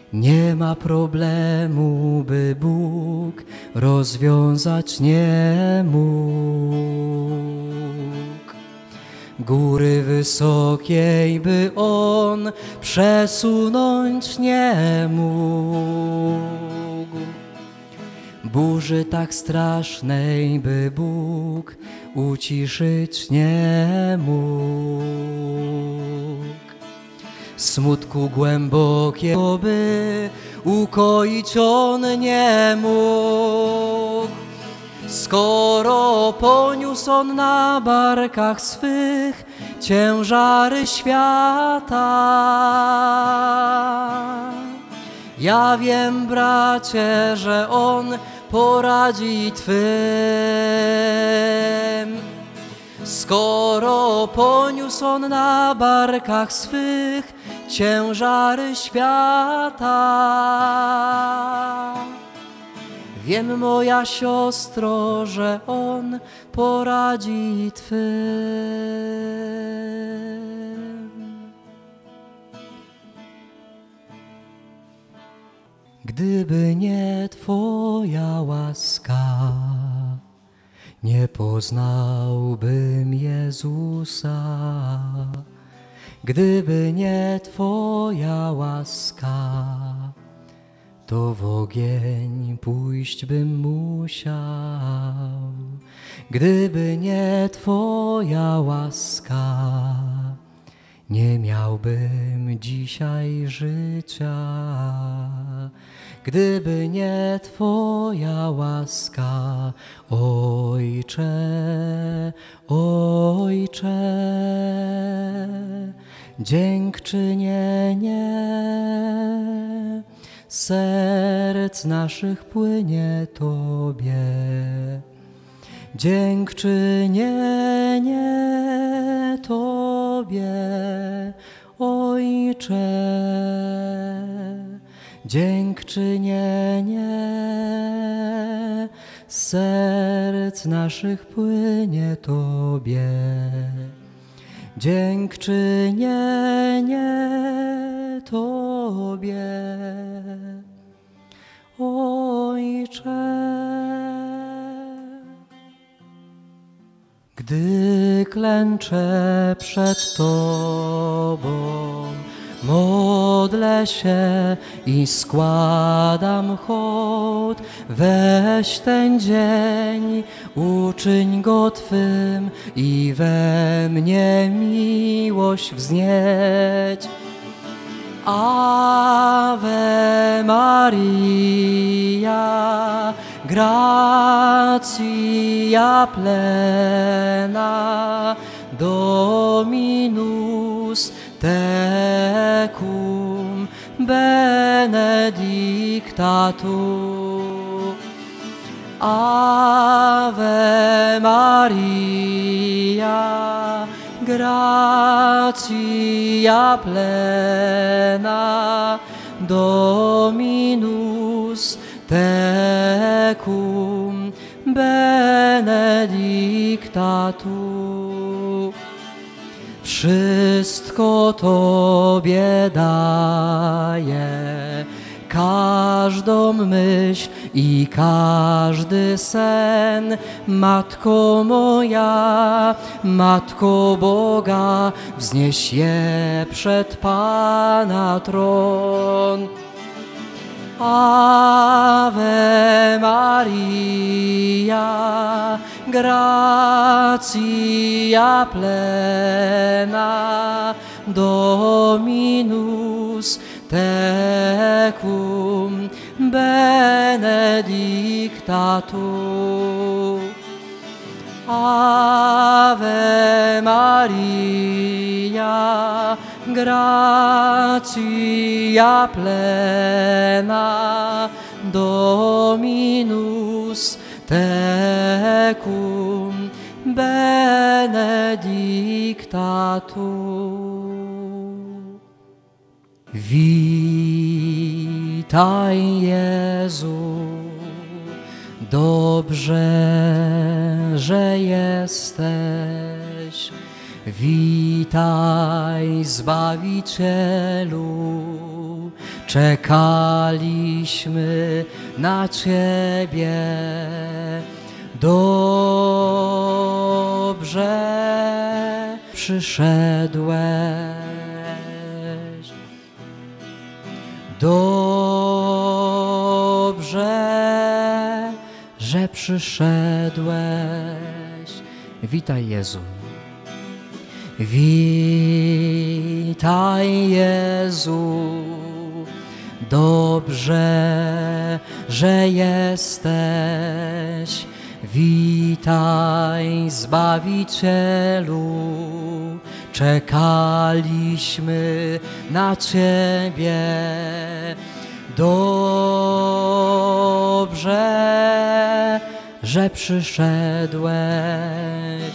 Nie ma problemu, by Bóg rozwiązać nie mógł. Góry wysokiej, by On przesunąć nie mógł. Burzy tak strasznej, by Bóg uciszyć nie mógł. Smutku głębokiego, by ukoić On nie mógł. Skoro poniósł On na barkach swych ciężary świata. Ja wiem, bracie, że On poradzi Twym. Skoro poniósł On na barkach swych ciężary świata. Wiem, moja siostro, że On poradzi Twym. Gdyby nie Twoja łaska, nie poznałbym Jezusa. Gdyby nie Twoja łaska, to w ogień pójść bym musiał. Gdyby nie Twoja łaska, nie miałbym dzisiaj życia. Gdyby nie Twoja łaska, Ojcze, Ojcze, dziękczynienie serc naszych płynie Tobie. Dziękczynienie Tobie, Ojcze. Dziękczynienie serc naszych płynie Tobie. Dziękczynienie Tobie, Ojcze. Gdy klęczę przed Tobą, modlę się i składam hołd. Weź ten dzień, uczyń go Twym i we mnie miłość wznieć. Ave Maria, gratia plena, Dominus tecum, benedicta tu. Ave Maria, gratia plena, Dominus tecum, benedicta tu. Wszystko Tobie daję, każdą myśl i każdy sen. Matko moja, Matko Boga, wznieś je przed Pana tron. Ave Maria, gratia plena, Dominus tecum, benedicta tu. Ave Maria, gratia plena, Dominus tecum, benedicta tu. Witaj Jezu, dobrze, że jesteś. Witaj Zbawicielu, czekaliśmy na Ciebie. Dobrze przyszedłeś. Dobrze, że przyszedłeś. Witaj, Jezu. Witaj, Jezu. Dobrze, że jesteś. Witaj, Zbawicielu. Czekaliśmy na Ciebie. Dobrze, że przyszedłeś.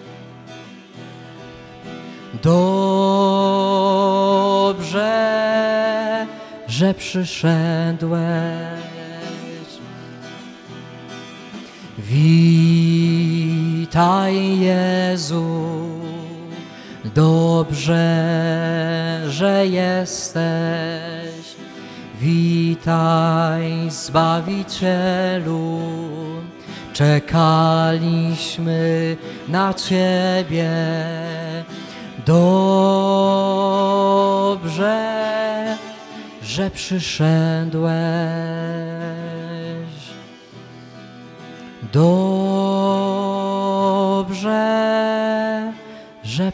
Dobrze, że przyszedłeś. Witaj, Jezu. Dobrze, że jesteś. Witaj, Zbawicielu. Czekaliśmy na Ciebie. Dobrze, że przyszedłeś. Dobrze, że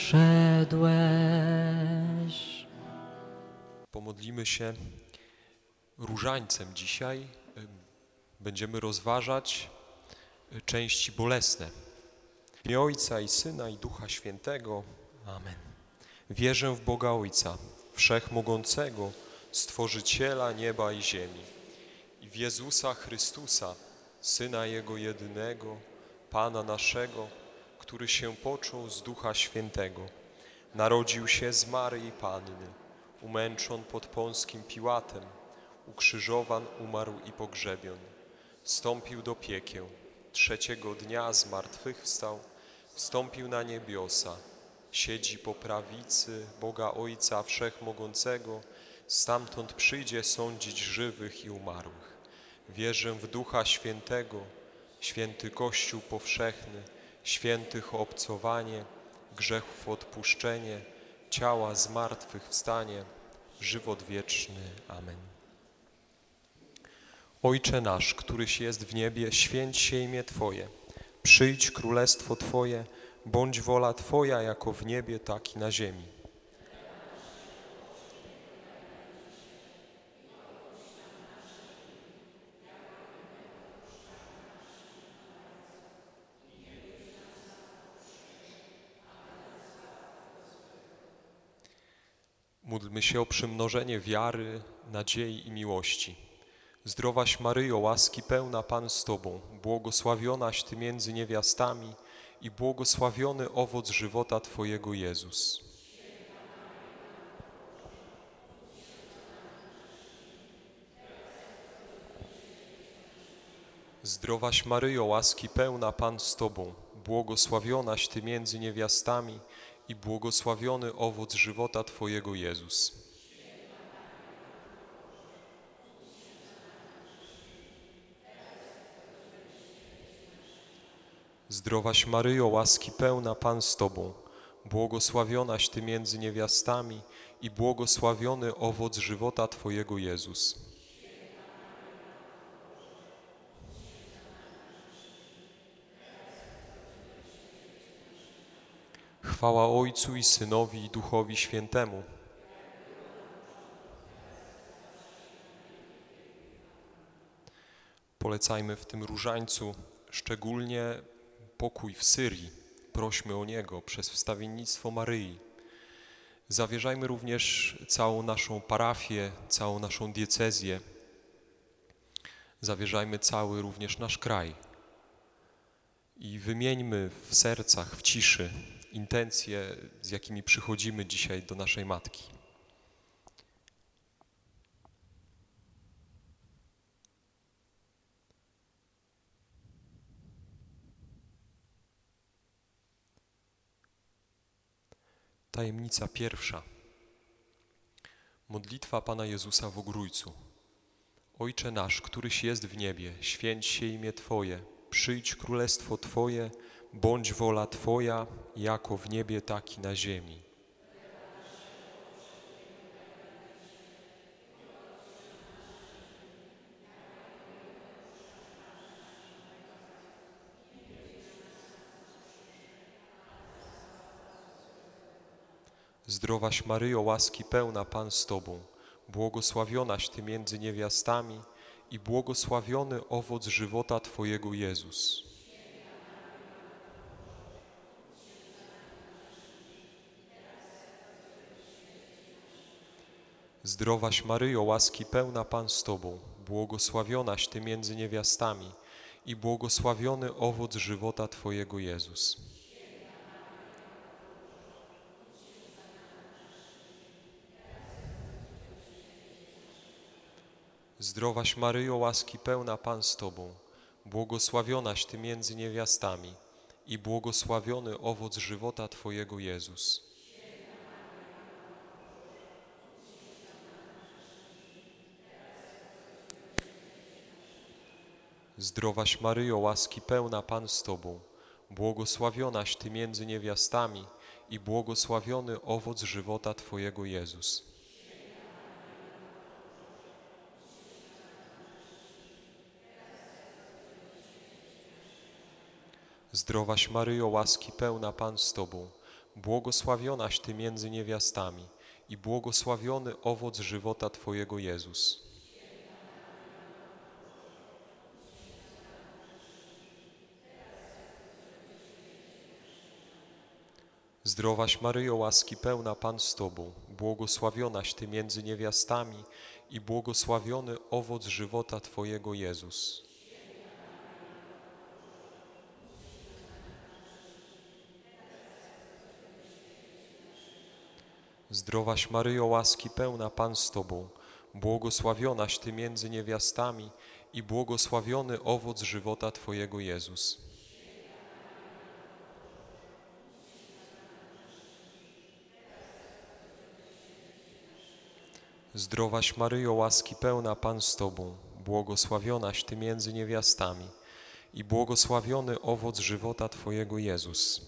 przyszedłeś. Pomodlimy się różańcem dzisiaj. Będziemy rozważać części bolesne. W imię Ojca i Syna i Ducha Świętego. Amen. Wierzę w Boga Ojca, Wszechmogącego, Stworzyciela nieba i ziemi, i w Jezusa Chrystusa, Syna Jego jedynego, Pana naszego, który się począł z Ducha Świętego. Narodził się z Maryi Panny, umęczon pod Pąskim Piłatem, ukrzyżowan, umarł i pogrzebion. Wstąpił do piekieł, trzeciego dnia zmartwychwstał, wstąpił na niebiosa, siedzi po prawicy Boga Ojca Wszechmogącego, stamtąd przyjdzie sądzić żywych i umarłych. Wierzę w Ducha Świętego, święty Kościół powszechny, świętych obcowanie, grzechów odpuszczenie, ciała zmartwychwstanie, żywot wieczny. Amen. Ojcze nasz, któryś jest w niebie, święć się imię Twoje. Przyjdź królestwo Twoje, bądź wola Twoja jako w niebie, tak i na ziemi. Módlmy się o przymnożenie wiary, nadziei i miłości. Zdrowaś Maryjo, łaski pełna, Pan z Tobą, błogosławionaś Ty między niewiastami i błogosławiony owoc żywota Twojego, Jezus. Zdrowaś Maryjo, łaski pełna, Pan z Tobą, błogosławionaś Ty między niewiastami i błogosławiony owoc żywota Twojego, Jezus. Zdrowaś Maryjo, łaski pełna, Pan z Tobą, błogosławionaś Ty między niewiastami i błogosławiony owoc żywota Twojego, Jezus. Chwała Ojcu i Synowi i Duchowi Świętemu. Polecajmy w tym różańcu szczególnie pokój w Syrii. Prośmy o niego przez wstawiennictwo Maryi. Zawierzajmy również całą naszą parafię, całą naszą diecezję. Zawierzajmy cały również nasz kraj. I wymieńmy w sercach, w ciszy intencje, z jakimi przychodzimy dzisiaj do naszej Matki. Tajemnica pierwsza. Modlitwa Pana Jezusa w Ogrójcu. Ojcze nasz, któryś jest w niebie, święć się imię Twoje, przyjdź królestwo Twoje, bądź wola Twoja, jako w niebie, tak i na ziemi. Zdrowaś Maryjo, łaski pełna, Pan z Tobą, błogosławionaś Ty między niewiastami i błogosławiony owoc żywota Twojego Jezus. Zdrowaś Maryjo, łaski pełna, Pan z Tobą, błogosławionaś Ty między niewiastami i błogosławiony owoc żywota Twojego Jezus. Zdrowaś Maryjo, łaski pełna, Pan z Tobą, błogosławionaś Ty między niewiastami i błogosławiony owoc żywota Twojego Jezus. Zdrowaś Maryjo, łaski pełna, Pan z Tobą, błogosławionaś Ty między niewiastami i błogosławiony owoc żywota Twojego Jezus. Zdrowaś Maryjo, łaski pełna, Pan z Tobą, błogosławionaś Ty między niewiastami i błogosławiony owoc żywota Twojego Jezus. Zdrowaś Maryjo, łaski pełna, Pan z Tobą, błogosławionaś Ty między niewiastami i błogosławiony owoc żywota Twojego Jezus. Zdrowaś Maryjo, łaski pełna, Pan z Tobą, błogosławionaś Ty między niewiastami i błogosławiony owoc żywota Twojego Jezus. Zdrowaś Maryjo, łaski pełna, Pan z Tobą, błogosławionaś Ty między niewiastami i błogosławiony owoc żywota Twojego Jezus.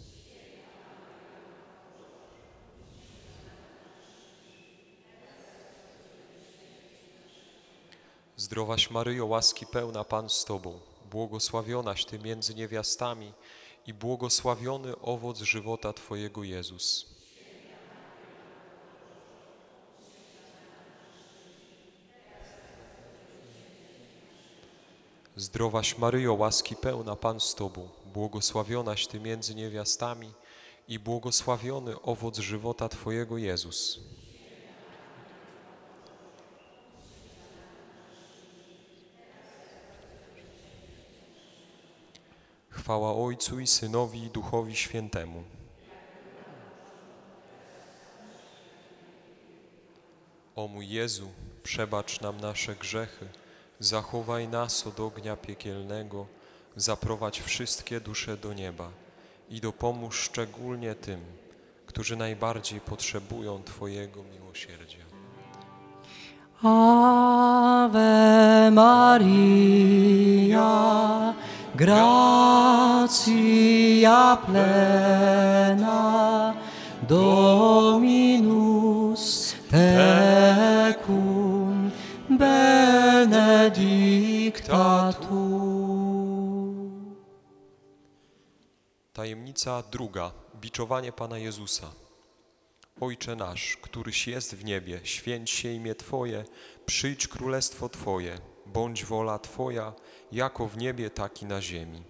Zdrowaś Maryjo, łaski pełna, Pan z Tobą, błogosławionaś Ty między niewiastami i błogosławiony owoc żywota Twojego Jezus. Zdrowaś Maryjo, łaski pełna, Pan z Tobą, błogosławionaś Ty między niewiastami i błogosławiony owoc żywota Twojego Jezus. Chwała Ojcu i Synowi i Duchowi Świętemu. O mój Jezu, przebacz nam nasze grzechy, zachowaj nas od ognia piekielnego, zaprowadź wszystkie dusze do nieba i dopomóż szczególnie tym, którzy najbardziej potrzebują Twojego miłosierdzia. Ave Maria, gratia plena, Dominus tecum, benedicta tu. Tajemnica druga. Biczowanie Pana Jezusa. Ojcze nasz, któryś jest w niebie, święć się imię Twoje, przyjdź królestwo Twoje, bądź wola Twoja, jako w niebie, tak i na ziemi.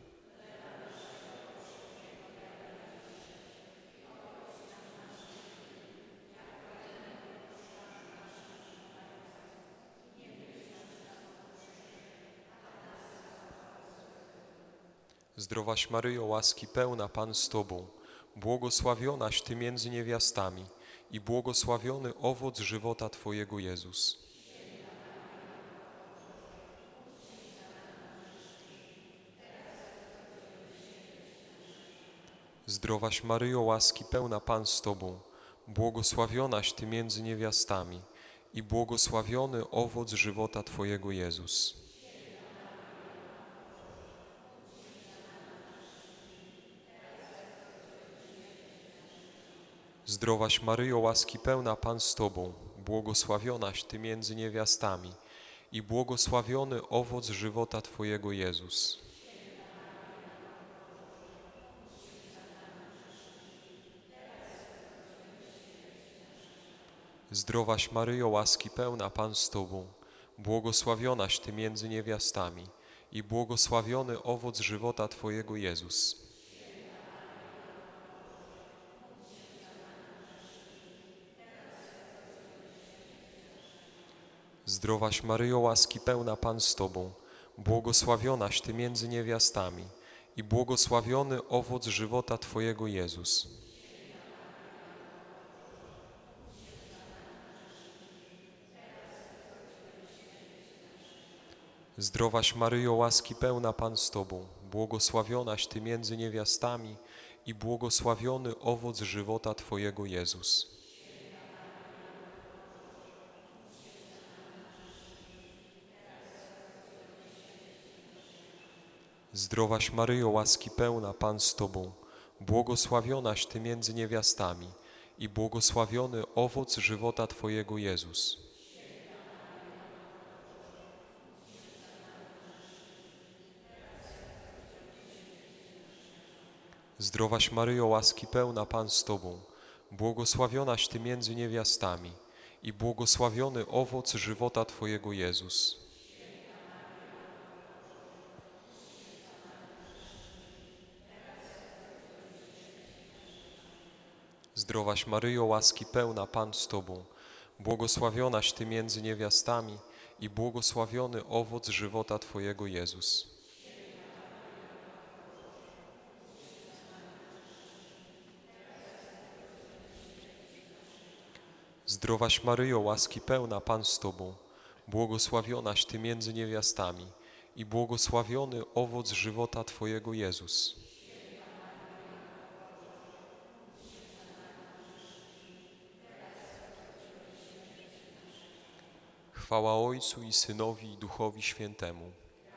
Zdrowaś Maryjo, łaski pełna, Pan z Tobą, błogosławionaś Ty między niewiastami i błogosławiony owoc żywota Twojego Jezus. Zdrowaś Maryjo, łaski pełna, Pan z Tobą, błogosławionaś Ty między niewiastami i błogosławiony owoc żywota Twojego Jezus. Zdrowaś Maryjo, łaski pełna, Pan z Tobą, błogosławionaś Ty między niewiastami i błogosławiony owoc żywota Twojego Jezus. Zdrowaś Maryjo, łaski pełna, Pan z Tobą, błogosławionaś Ty między niewiastami i błogosławiony owoc żywota Twojego Jezus. Zdrowaś Maryjo, łaski pełna, Pan z Tobą, błogosławionaś Ty między niewiastami i błogosławiony owoc żywota Twojego Jezus. Zdrowaś Maryjo, łaski pełna, Pan z Tobą, błogosławionaś Ty między niewiastami i błogosławiony owoc żywota Twojego Jezus. Zdrowaś Maryjo, łaski pełna, Pan z Tobą, błogosławionaś Ty między niewiastami i błogosławiony owoc żywota Twojego Jezus. Zdrowaś Maryjo, łaski pełna, Pan z Tobą, błogosławionaś Ty między niewiastami i błogosławiony owoc żywota Twojego Jezus. Zdrowaś Maryjo, łaski pełna, Pan z Tobą, błogosławionaś Ty między niewiastami i błogosławiony owoc żywota Twojego Jezus. Zdrowaś Maryjo, łaski pełna, Pan z Tobą, błogosławionaś Ty między niewiastami i błogosławiony owoc żywota Twojego Jezus. Chwała Ojcu i Synowi i Duchowi Świętemu.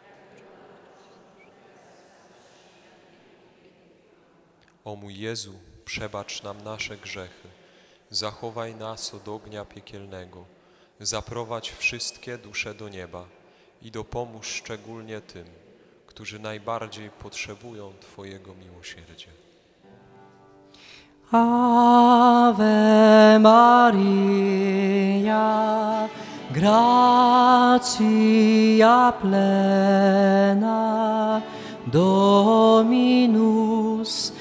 O mój Jezu, przebacz nam nasze grzechy, zachowaj nas od ognia piekielnego, zaprowadź wszystkie dusze do nieba i dopomóż szczególnie tym, którzy najbardziej potrzebują Twojego miłosierdzia. Ave Maria, gratia plena, Dominus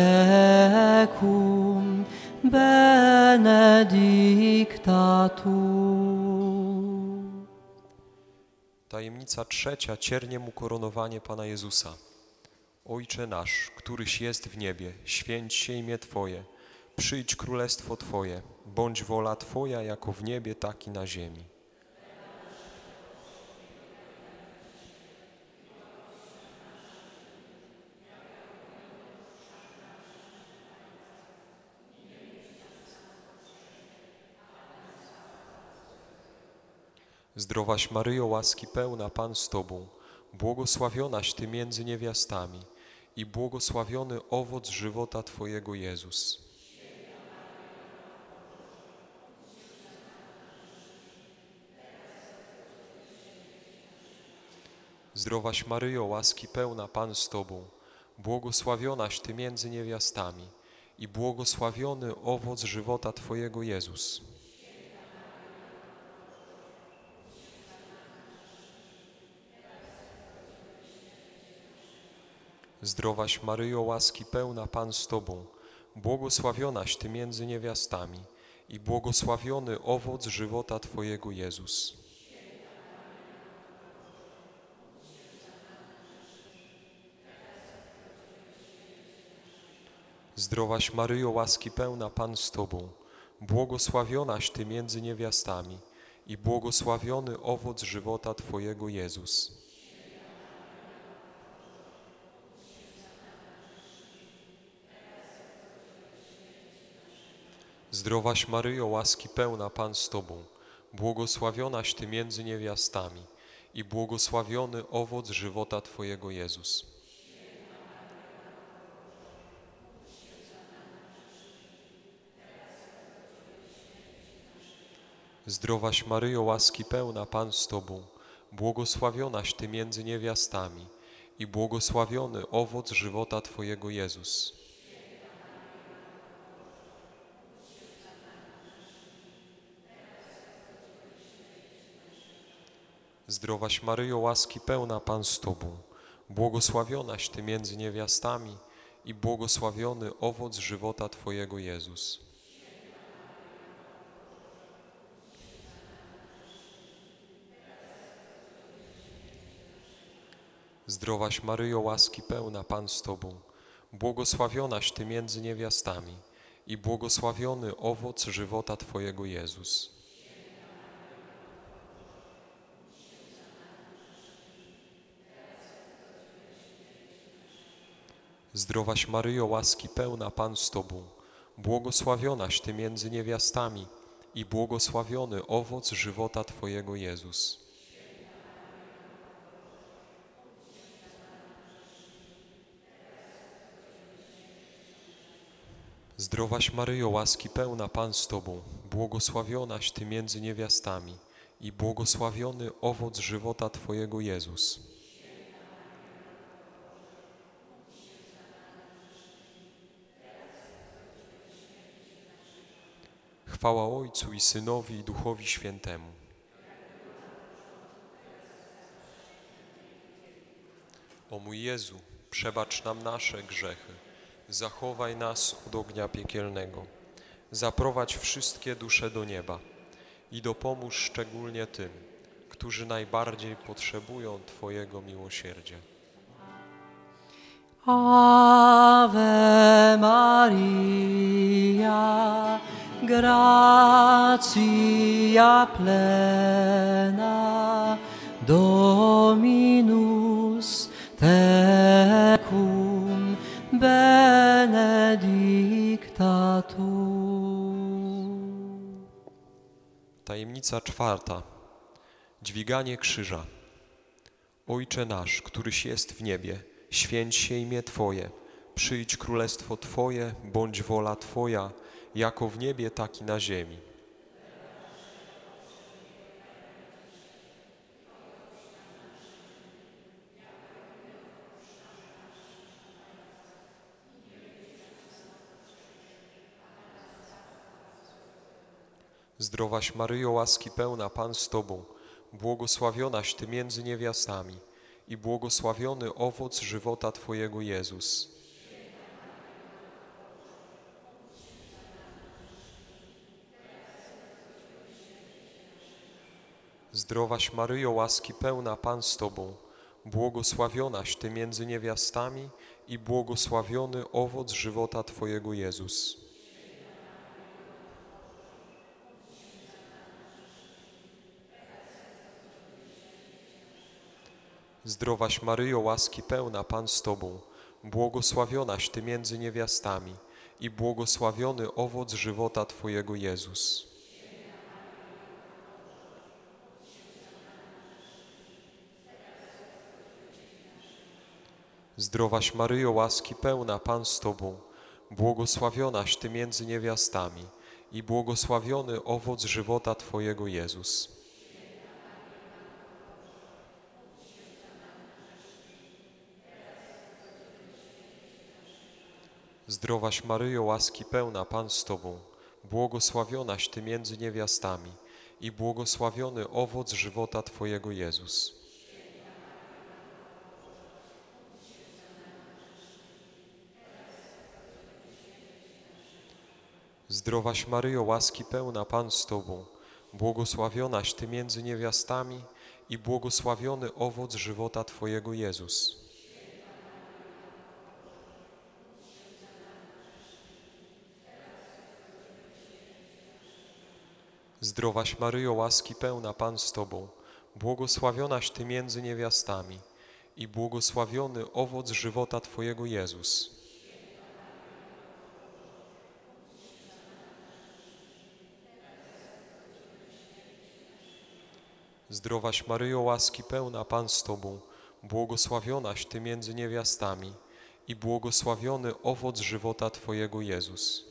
tecum, benedicta tu. Tajemnica trzecia, cierniem ukoronowanie Pana Jezusa. Ojcze nasz, któryś jest w niebie, święć się imię Twoje, przyjdź królestwo Twoje, bądź wola Twoja jako w niebie, tak i na ziemi. Zdrowaś Maryjo, łaski pełna, Pan z Tobą, błogosławionaś Ty między niewiastami i błogosławiony owoc żywota Twojego Jezus. Zdrowaś Maryjo, łaski pełna, Pan z Tobą, błogosławionaś Ty między niewiastami i błogosławiony owoc żywota Twojego Jezus. Zdrowaś Maryjo, łaski pełna, Pan z Tobą, błogosławionaś Ty między niewiastami i błogosławiony owoc żywota Twojego Jezus. Zdrowaś Maryjo, łaski pełna, Pan z Tobą, błogosławionaś Ty między niewiastami i błogosławiony owoc żywota Twojego Jezus. Zdrowaś Maryjo, łaski pełna, Pan z Tobą, błogosławionaś Ty między niewiastami i błogosławiony owoc żywota Twojego Jezus. Zdrowaś Maryjo, łaski pełna, Pan z Tobą, błogosławionaś Ty między niewiastami i błogosławiony owoc żywota Twojego Jezus. Zdrowaś Maryjo, łaski pełna, Pan z Tobą, błogosławionaś Ty między niewiastami i błogosławiony owoc żywota Twojego Jezus. Zdrowaś Maryjo, łaski pełna, Pan z Tobą, błogosławionaś Ty między niewiastami i błogosławiony owoc żywota Twojego Jezus. Zdrowaś Maryjo, łaski pełna, Pan z Tobą, błogosławionaś Ty między niewiastami i błogosławiony owoc żywota Twojego Jezus. Zdrowaś Maryjo, łaski pełna, Pan z Tobą, błogosławionaś Ty między niewiastami i błogosławiony owoc żywota Twojego Jezus. Chwała Ojcu i Synowi i Duchowi Świętemu. O mój Jezu, przebacz nam nasze grzechy, zachowaj nas od ognia piekielnego, zaprowadź wszystkie dusze do nieba i dopomóż szczególnie tym, którzy najbardziej potrzebują Twojego miłosierdzia. Ave Maria, gratia plena, Dominus tecum, benedicta tu. Tajemnica czwarta. Dźwiganie krzyża. Ojcze nasz, któryś jest w niebie, święć się imię Twoje, przyjdź królestwo Twoje, bądź wola Twoja, jako w niebie, tak i na ziemi. Zdrowaś Maryjo, łaski pełna, Pan z Tobą, błogosławionaś Ty między niewiastami i błogosławiony owoc żywota Twojego Jezus. Zdrowaś Maryjo, łaski pełna, Pan z Tobą, błogosławionaś Ty między niewiastami i błogosławiony owoc żywota Twojego Jezus. Zdrowaś Maryjo, łaski pełna, Pan z Tobą, błogosławionaś Ty między niewiastami i błogosławiony owoc żywota Twojego Jezus. Zdrowaś Maryjo, łaski pełna, Pan z Tobą, błogosławionaś Ty między niewiastami i błogosławiony owoc żywota Twojego Jezus. Zdrowaś Maryjo, łaski pełna, Pan z Tobą, błogosławionaś Ty między niewiastami i błogosławiony owoc żywota Twojego Jezus. Zdrowaś Maryjo, łaski pełna, Pan z Tobą, błogosławionaś Ty między niewiastami i błogosławiony owoc żywota Twojego Jezus. Zdrowaś Maryjo, łaski pełna, Pan z Tobą, błogosławionaś Ty między niewiastami i błogosławiony owoc żywota Twojego Jezus. Zdrowaś Maryjo, łaski pełna, Pan z Tobą, błogosławionaś Ty między niewiastami i błogosławiony owoc żywota Twojego Jezus.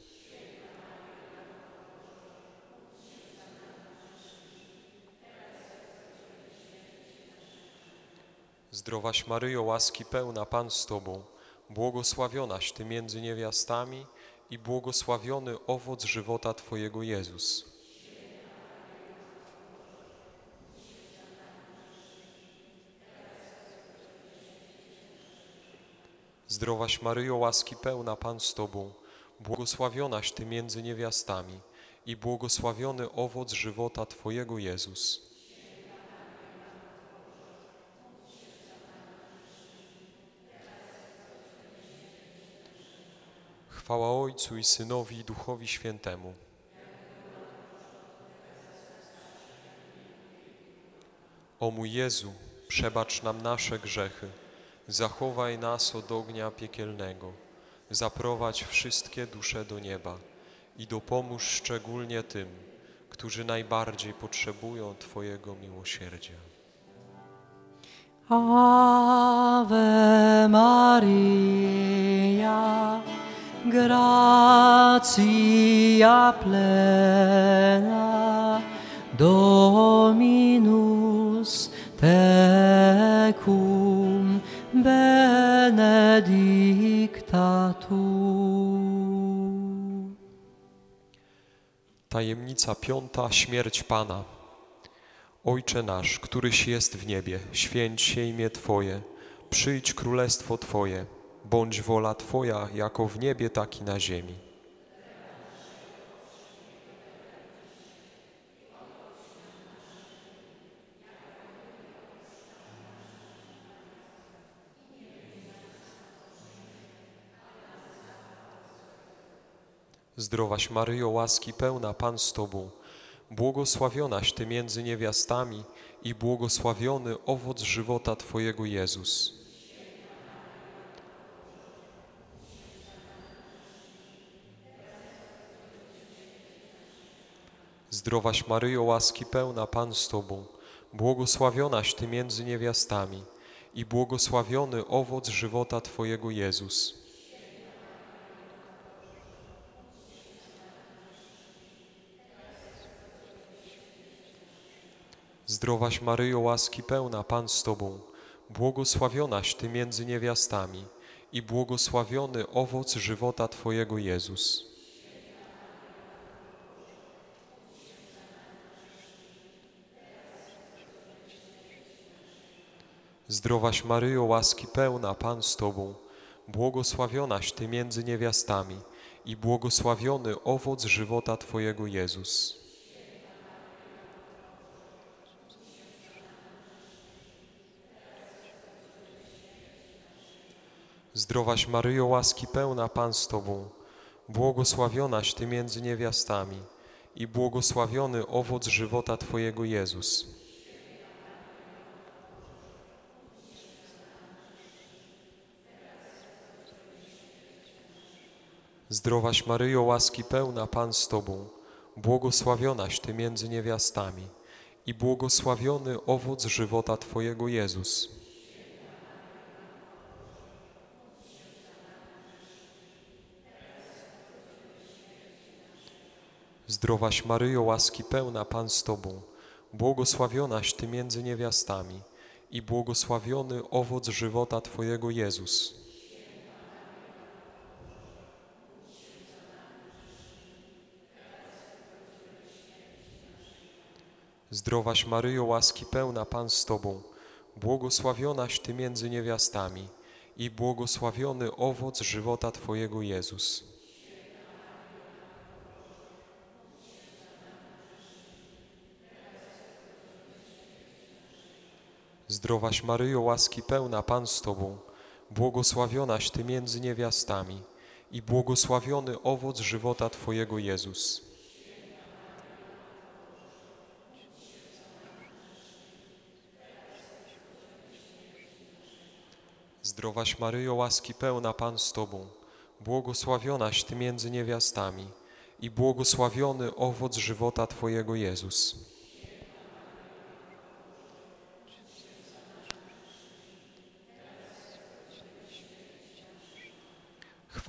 Zdrowaś Maryjo, łaski pełna, Pan z Tobą, błogosławionaś Ty między niewiastami i błogosławiony owoc żywota Twojego Jezus. Zdrowaś Maryjo, łaski pełna, Pan z Tobą, błogosławionaś Ty między niewiastami i błogosławiony owoc żywota Twojego Jezus. Chwała Ojcu i Synowi i Duchowi Świętemu. O mój Jezu, przebacz nam nasze grzechy, zachowaj nas od ognia piekielnego, zaprowadź wszystkie dusze do nieba i dopomóż szczególnie tym, którzy najbardziej potrzebują Twojego miłosierdzia. Ave Maria, gratia plena, Dominus tecum, benedicta tu. Tajemnica piąta, śmierć Pana. Ojcze nasz, któryś jest w niebie, święć się imię Twoje, przyjdź królestwo Twoje, bądź wola Twoja, jako w niebie, tak i na ziemi. Zdrowaś Maryjo, łaski pełna, Pan z Tobą, błogosławionaś Ty między niewiastami i błogosławiony owoc żywota Twojego Jezus. Zdrowaś Maryjo, łaski pełna, Pan z Tobą, błogosławionaś Ty między niewiastami i błogosławiony owoc żywota Twojego Jezus. Zdrowaś Maryjo, łaski pełna, Pan z Tobą, błogosławionaś Ty między niewiastami i błogosławiony owoc żywota Twojego Jezus. Zdrowaś Maryjo, łaski pełna, Pan z Tobą, błogosławionaś Ty między niewiastami i błogosławiony owoc żywota Twojego Jezus. Zdrowaś Maryjo, łaski pełna, Pan z Tobą, błogosławionaś Ty między niewiastami i błogosławiony owoc żywota Twojego Jezus. Zdrowaś Maryjo, łaski pełna, Pan z Tobą, błogosławionaś Ty między niewiastami i błogosławiony owoc żywota Twojego Jezus. Zdrowaś Maryjo, łaski pełna, Pan z Tobą, błogosławionaś Ty między niewiastami i błogosławiony owoc żywota Twojego Jezus. Zdrowaś Maryjo, łaski pełna, Pan z Tobą, błogosławionaś Ty między niewiastami i błogosławiony owoc żywota Twojego Jezus. Zdrowaś Maryjo, łaski pełna, Pan z Tobą, błogosławionaś Ty między niewiastami i błogosławiony owoc żywota Twojego Jezus. Zdrowaś Maryjo, łaski pełna, Pan z Tobą, błogosławionaś Ty między niewiastami i błogosławiony owoc żywota Twojego Jezus.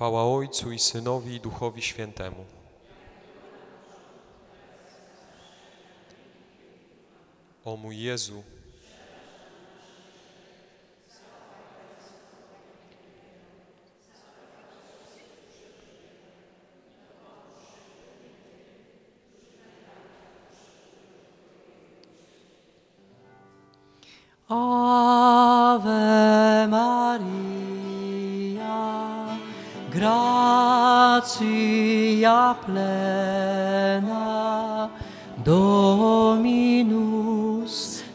Chwała Ojcu i Synowi i Duchowi Świętemu. O mój Jezu, Ave Maria, gratia plena, Dominus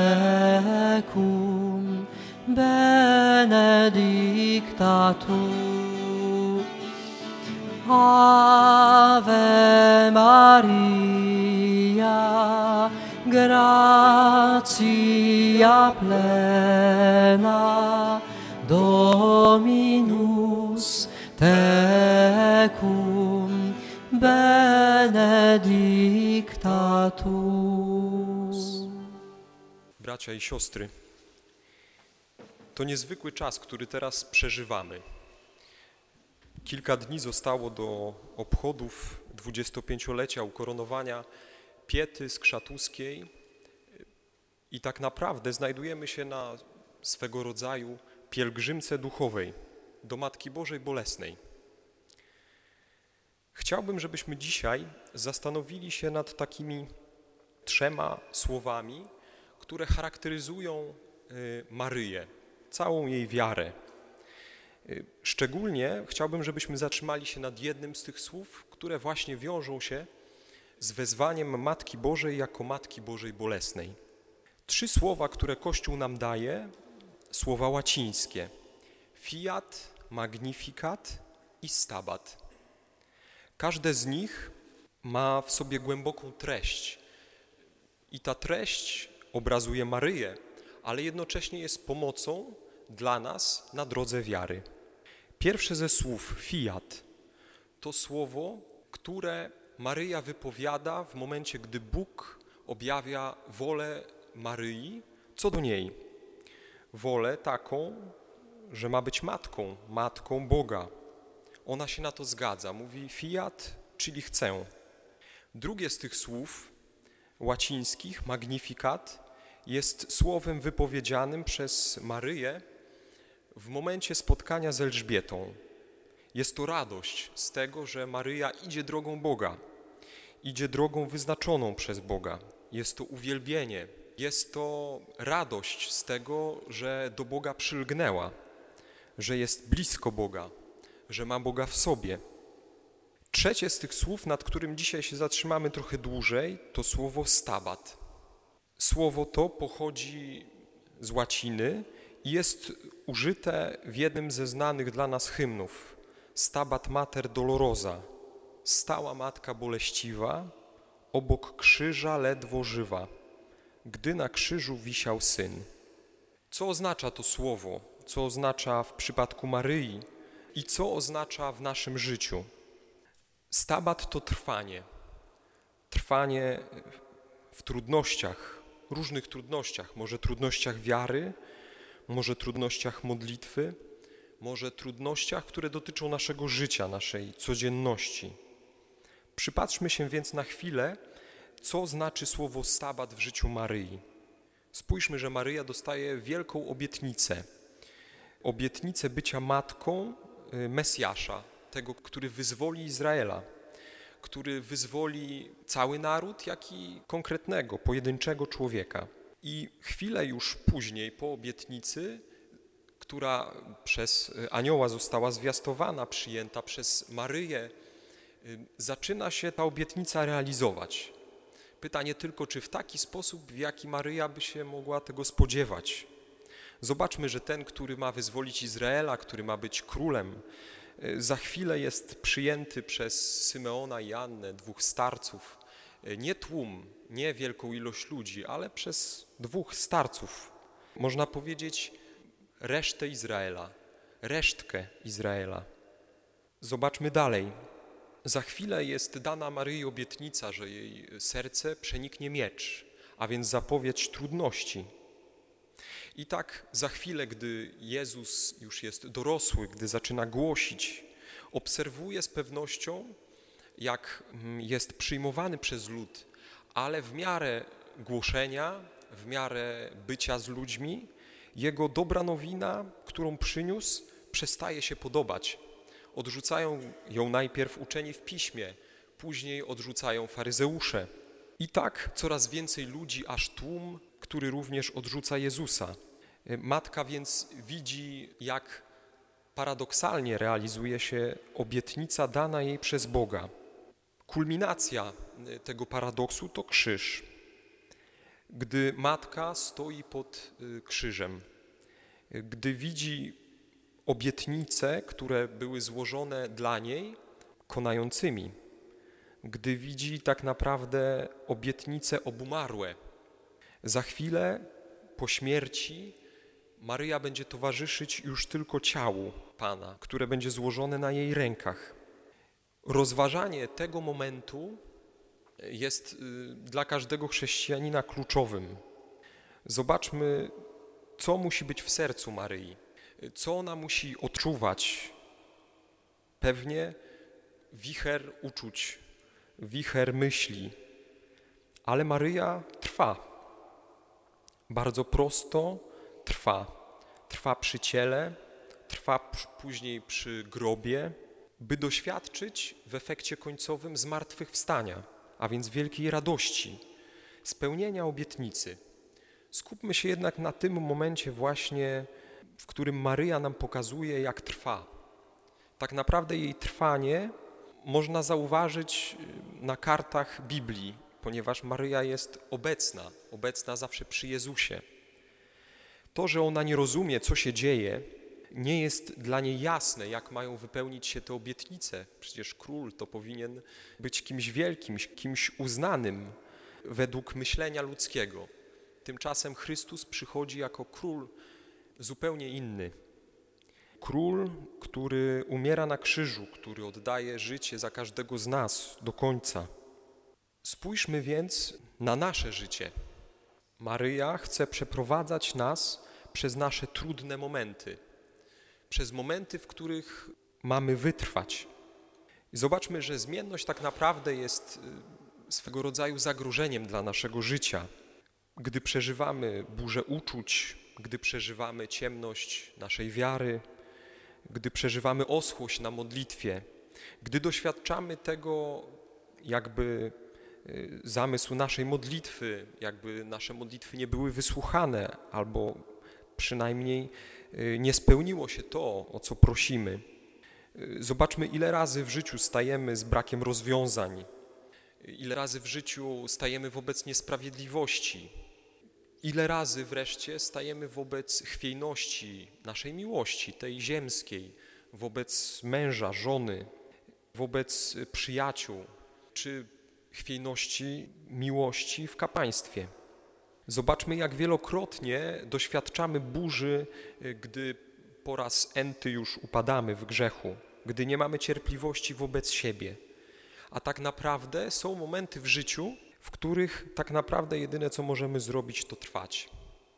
tecum, benedicta tu. Ave Maria, gratia plena, Dominus tecum, benedicta tu. bracia i siostry, to niezwykły czas, który teraz przeżywamy. Kilka dni zostało do obchodów 25-lecia ukoronowania Piety Skrzatuskiej i tak naprawdę znajdujemy się na swego rodzaju pielgrzymce duchowej do Matki Bożej Bolesnej. Chciałbym, żebyśmy dzisiaj zastanowili się nad takimi 3 słowami, które charakteryzują Maryję, całą jej wiarę. Szczególnie chciałbym, żebyśmy zatrzymali się nad jednym z tych słów, które właśnie wiążą się z wezwaniem Matki Bożej jako Matki Bożej Bolesnej. 3 słowa, które Kościół nam daje, słowa łacińskie: fiat, magnificat i stabat. Każde z nich ma w sobie głęboką treść i ta treść obrazuje Maryję, ale jednocześnie jest pomocą dla nas na drodze wiary. Pierwsze ze słów, fiat, to słowo, które Maryja wypowiada w momencie, gdy Bóg objawia wolę Maryi co do niej. Wolę taką, że ma być matką Boga. Ona się na to zgadza, mówi fiat, czyli chcę. Drugie z tych słów łacińskich, magnificat, jest słowem wypowiedzianym przez Maryję w momencie spotkania z Elżbietą. Jest to radość z tego, że Maryja idzie drogą Boga, idzie drogą wyznaczoną przez Boga. Jest to uwielbienie, jest to radość z tego, że do Boga przylgnęła, że jest blisko Boga, że ma Boga w sobie. Trzecie z tych słów, nad którym dzisiaj się zatrzymamy trochę dłużej, to słowo stabat. Słowo to pochodzi z łaciny i jest użyte w jednym ze znanych dla nas hymnów. Stabat Mater Dolorosa, stała Matka Boleściwa, obok krzyża ledwo żywa, gdy na krzyżu wisiał Syn. Co oznacza to słowo? Co oznacza w przypadku Maryi i co oznacza w naszym życiu? Stabat to trwanie. Trwanie w trudnościach, różnych trudnościach, może trudnościach wiary, może trudnościach modlitwy, może trudnościach, które dotyczą naszego życia, naszej codzienności. Przypatrzmy się więc na chwilę, co znaczy słowo stabat w życiu Maryi. Spójrzmy, że Maryja dostaje wielką obietnicę. Obietnicę bycia matką Mesjasza, tego, który wyzwoli Izraela, który wyzwoli cały naród, jak i konkretnego, pojedynczego człowieka. I chwilę już później, po obietnicy, która przez anioła została zwiastowana, przyjęta przez Maryję, zaczyna się ta obietnica realizować. Pytanie tylko, czy w taki sposób, w jaki Maryja by się mogła tego spodziewać. Zobaczmy, że ten, który ma wyzwolić Izraela, który ma być królem, za chwilę jest przyjęty przez Symeona i Annę, 2 starców. Nie tłum, nie wielką ilość ludzi, ale przez 2 starców. Można powiedzieć resztkę Izraela. Zobaczmy dalej. Za chwilę jest dana Maryi obietnica, że jej serce przeniknie miecz, a więc zapowiedź trudności. I tak za chwilę, gdy Jezus już jest dorosły, gdy zaczyna głosić, Obserwuje z pewnością, jak jest przyjmowany przez lud, ale w miarę głoszenia, w miarę bycia z ludźmi, jego dobra nowina, którą przyniósł, przestaje się podobać. Odrzucają ją najpierw uczeni w piśmie, później odrzucają faryzeusze. I tak coraz więcej ludzi, aż tłum, który również odrzuca Jezusa. Matka więc widzi, jak paradoksalnie realizuje się obietnica dana jej przez Boga. Kulminacja tego paradoksu to krzyż. Gdy matka stoi pod krzyżem, gdy widzi obietnice, które były złożone dla niej, konającymi, gdy widzi tak naprawdę obietnice obumarłe. Za chwilę po śmierci Maryja będzie towarzyszyć już tylko ciału Pana, które będzie złożone na jej rękach. Rozważanie tego momentu jest dla każdego chrześcijanina kluczowym. Zobaczmy, co musi być w sercu Maryi, co ona musi odczuwać. Pewnie wicher uczuć, wicher myśli, ale Maryja trwa. Bardzo prosto trwa. Trwa przy ciele, trwa później przy grobie, by doświadczyć w efekcie końcowym zmartwychwstania, a więc wielkiej radości, spełnienia obietnicy. Skupmy się jednak na tym momencie właśnie, w którym Maryja nam pokazuje, jak trwa. Tak naprawdę jej trwanie można zauważyć na kartach Biblii, ponieważ Maryja jest obecna zawsze przy Jezusie. To, że ona nie rozumie, co się dzieje, nie jest dla niej jasne, jak mają wypełnić się te obietnice. Przecież król to powinien być kimś wielkim, kimś uznanym według myślenia ludzkiego. Tymczasem Chrystus przychodzi jako król zupełnie inny. Król, który umiera na krzyżu, który oddaje życie za każdego z nas do końca. Spójrzmy więc na nasze życie. Maryja chce przeprowadzać nas przez nasze trudne momenty, przez momenty, w których mamy wytrwać. I zobaczmy, że zmienność tak naprawdę jest swego rodzaju zagrożeniem dla naszego życia. Gdy przeżywamy burzę uczuć, gdy przeżywamy ciemność naszej wiary, gdy przeżywamy oschłość na modlitwie, gdy doświadczamy tego, jakby zamysł naszej modlitwy, jakby nasze modlitwy nie były wysłuchane, albo przynajmniej nie spełniło się to, o co prosimy. Zobaczmy, ile razy w życiu stajemy z brakiem rozwiązań, ile razy w życiu stajemy wobec niesprawiedliwości, ile razy wreszcie stajemy wobec chwiejności naszej miłości, tej ziemskiej, wobec męża, żony, wobec przyjaciół, czy chwiejności miłości w kapłaństwie. Zobaczmy, jak wielokrotnie doświadczamy burzy, gdy po raz enty już upadamy w grzechu, gdy nie mamy cierpliwości wobec siebie. A tak naprawdę są momenty w życiu, w których tak naprawdę jedyne, co możemy zrobić, to trwać.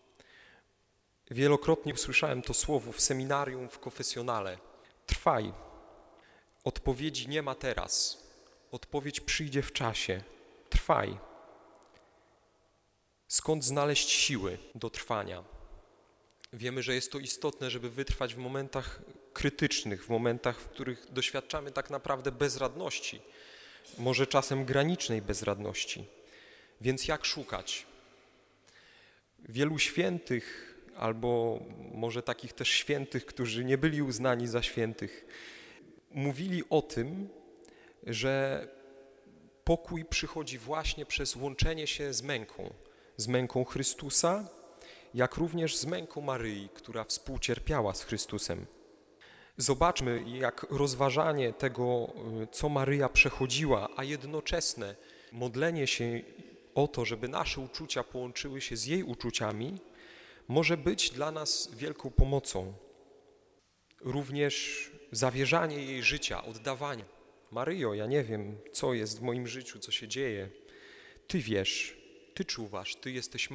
Wielokrotnie słyszałem to słowo w seminarium, w konfesjonale. Trwaj. Odpowiedzi nie ma teraz. Odpowiedź przyjdzie w czasie. Trwaj. Skąd znaleźć siły do trwania? Wiemy, że jest to istotne, żeby wytrwać w momentach krytycznych, w momentach, w których doświadczamy tak naprawdę bezradności, może czasem granicznej bezradności. Więc jak szukać? Wielu świętych, albo może takich też świętych, którzy nie byli uznani za świętych, mówili o tym, że pokój przychodzi właśnie przez łączenie się z męką Chrystusa, jak również z męką Maryi, która współcierpiała z Chrystusem. Zobaczmy, jak rozważanie tego, co Maryja przechodziła, a jednoczesne modlenie się o to, żeby nasze uczucia połączyły się z jej uczuciami, może być dla nas wielką pomocą. Również zawierzanie jej życia, oddawanie. Maryjo, ja nie wiem, co jest w moim życiu, co się dzieje. Ty wiesz, Ty czuwasz, Ty jesteś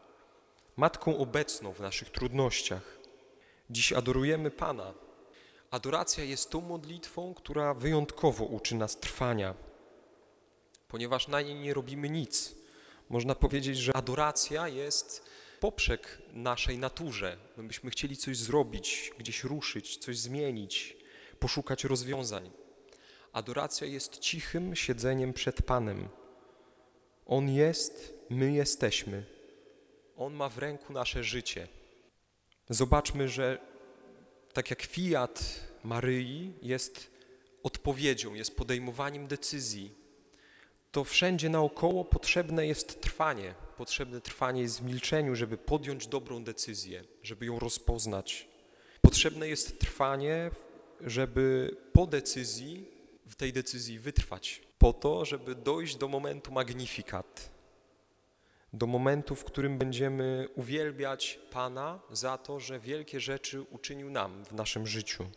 matką obecną w naszych trudnościach. Dziś adorujemy Pana, Adoracja jest tą modlitwą, która wyjątkowo uczy nas trwania, ponieważ na niej nie robimy nic. Można powiedzieć, że adoracja jest poprzek naszej naturze. My byśmy chcieli coś zrobić, gdzieś ruszyć, coś zmienić, poszukać rozwiązań. Adoracja jest cichym siedzeniem przed Panem. On jest, my jesteśmy. On ma w ręku nasze życie. Zobaczmy, że tak jak fiat Maryi jest odpowiedzią, jest podejmowaniem decyzji, to wszędzie naokoło potrzebne jest trwanie. Potrzebne trwanie jest w milczeniu, żeby podjąć dobrą decyzję, żeby ją rozpoznać. Potrzebne jest trwanie, żeby po decyzji, w tej decyzji wytrwać, po to, żeby dojść do momentu magnificat, do momentu, w którym będziemy uwielbiać Pana za to, że wielkie rzeczy uczynił nam w naszym życiu.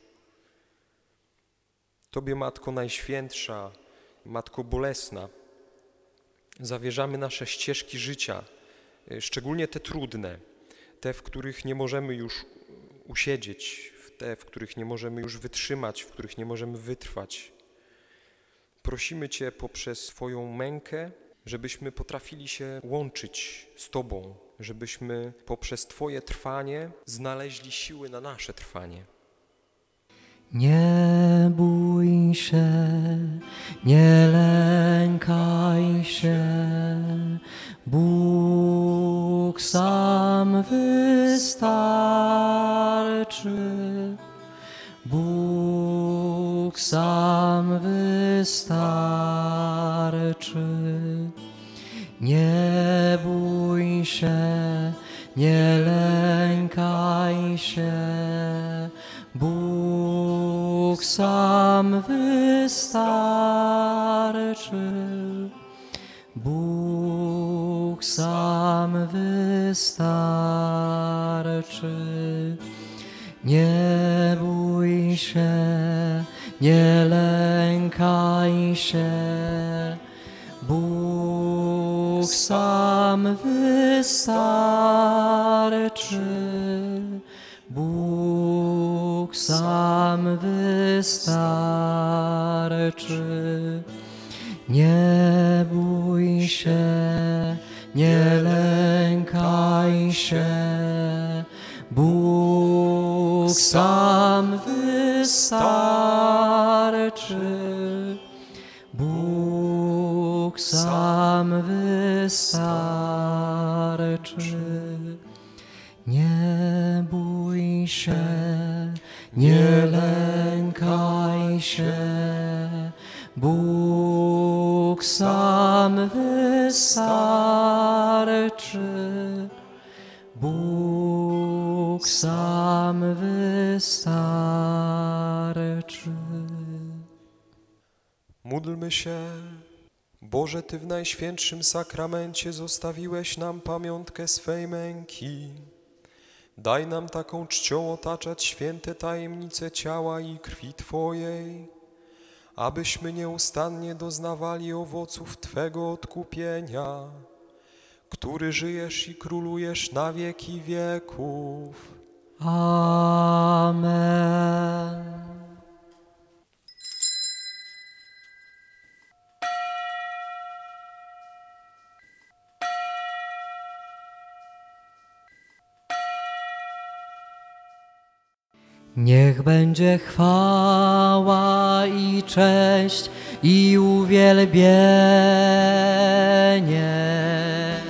Tobie, Matko Najświętsza, Matko Bolesna, zawierzamy nasze ścieżki życia, szczególnie te trudne, te, w których nie możemy już usiedzieć, te, w których nie możemy już wytrzymać, w których nie możemy wytrwać. Prosimy Cię poprzez Twoją mękę, żebyśmy potrafili się łączyć z Tobą, żebyśmy poprzez Twoje trwanie znaleźli siły na nasze trwanie. Nie bój się, nie lękaj się, Bóg sam wystarczy. Bóg sam wystarczy. Nie bój się, nie lękaj się, Bóg sam wystarczy. Bóg sam wystarczy. Nie bój się, nie lękaj się, Bóg sam wystarczy. Bóg sam wystarczy. Nie bój się, nie lękaj się, Bóg sam wystarczy. Bóg sam wystarczy. Nie bój się, nie lękaj się, Bóg sam wystarczy. Bóg sam wystarczy. Módlmy się. Boże, Ty w Najświętszym Sakramencie zostawiłeś nam pamiątkę swej męki. Daj nam taką czcią otaczać święte tajemnice ciała i krwi Twojej, abyśmy nieustannie doznawali owoców Twego odkupienia, który żyjesz i królujesz na wieki wieków. Amen. Niech będzie chwała i cześć i uwielbienie.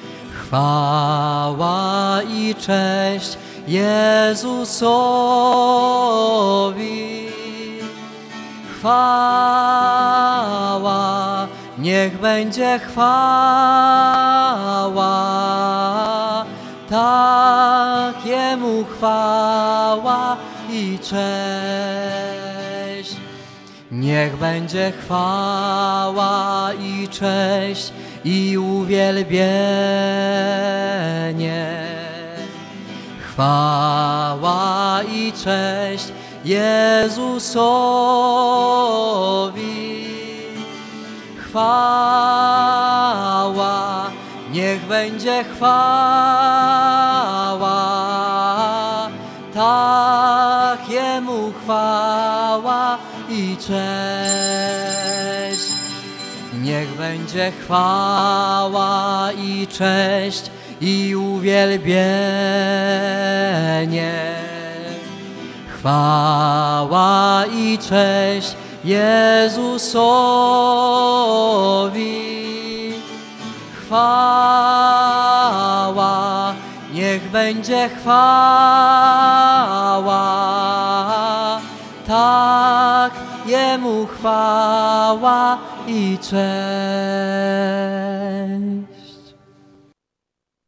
Chwała i cześć Jezusowi. Chwała, niech będzie chwała, tak Jemu chwała i cześć. Niech będzie chwała i cześć i uwielbienie. Chwała i cześć Jezusowi. Chwała, niech będzie chwała, tak Jemu chwała i cześć. Niech będzie chwała i cześć i uwielbienie. Chwała i cześć Jezusowi. Chwała, niech będzie chwała. Tak, Jemu chwała i cześć.